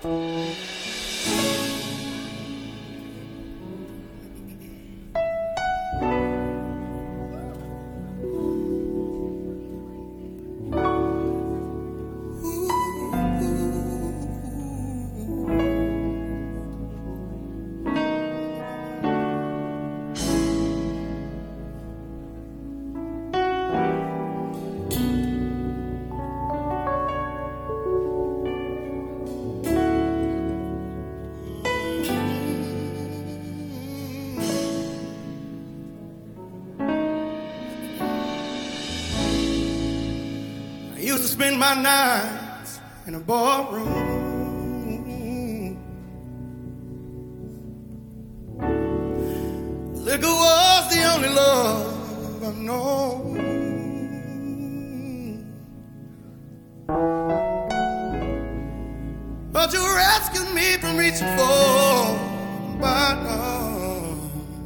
I used to spend my nights in a ballroom. Liquor was the only love I've known. But you rescued me from reaching for the bottom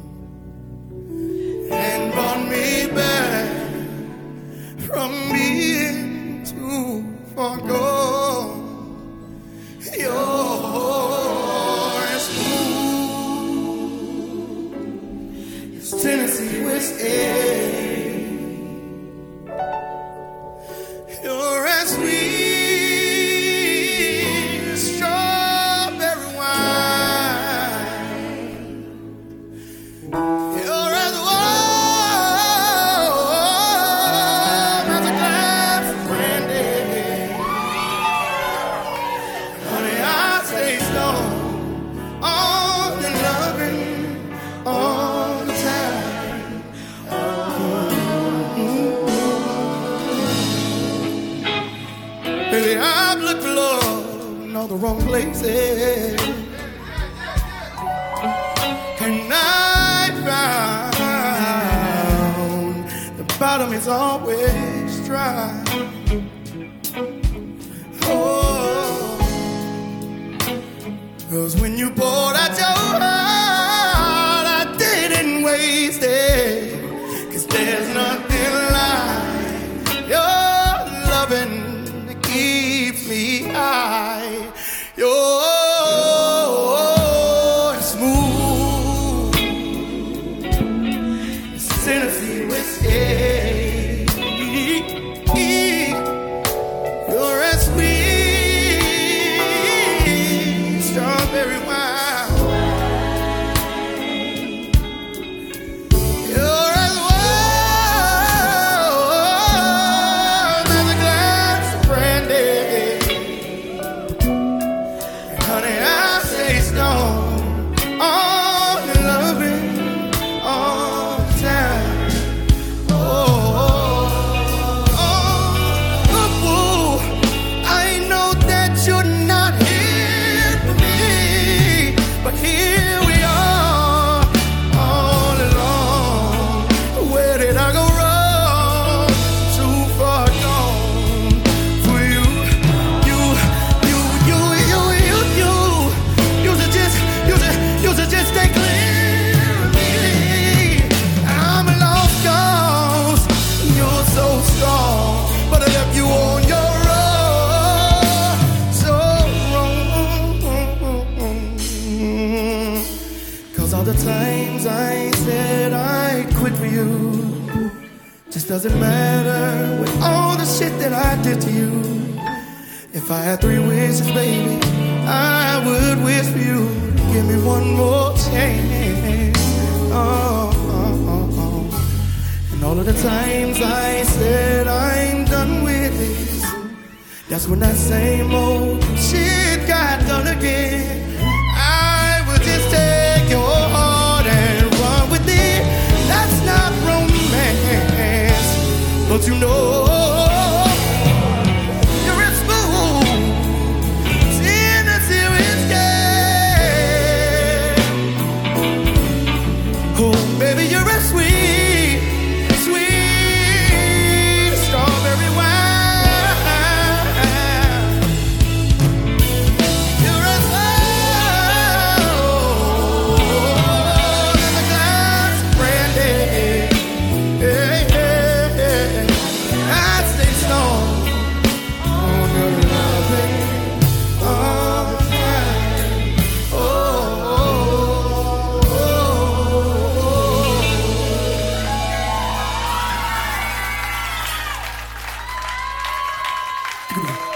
and brought me back from being too far gone. You're as smooth as Tennessee whiskey. You're as sweet as strawberry wine. You're as warm as a glass of brandy. Honey, I stay strong on your loving all the time. Baby, I've looked for love in all the wrong places, and I found the bottom is always dry. Oh, 'cause when you poured out your heart, I didn't waste it. 'Cause there's nothing like your loving that keeps me high. You're smooth as Tennessee whiskey. You're as sweet strawberry wine. You're as warm as a glass of brandy. And honey, I stay strong on your loving all the time. I know that you're not here for me, but here we are all along. Where did I go wrong? Too far gone for you. You should just stay clear of me. I'm a lost cause. You're so strong, but I left you on your own. So wrong. 'Cause all the times I said I'd quit for you just doesn't matter with all the shit that I did to you. If I had 3 wishes, baby, I would wish for you to give me one more chance. And all of the times I said I'm done with this, that's when that same old shit got done again. I would just take your heart and run with it. That's not romance, but you know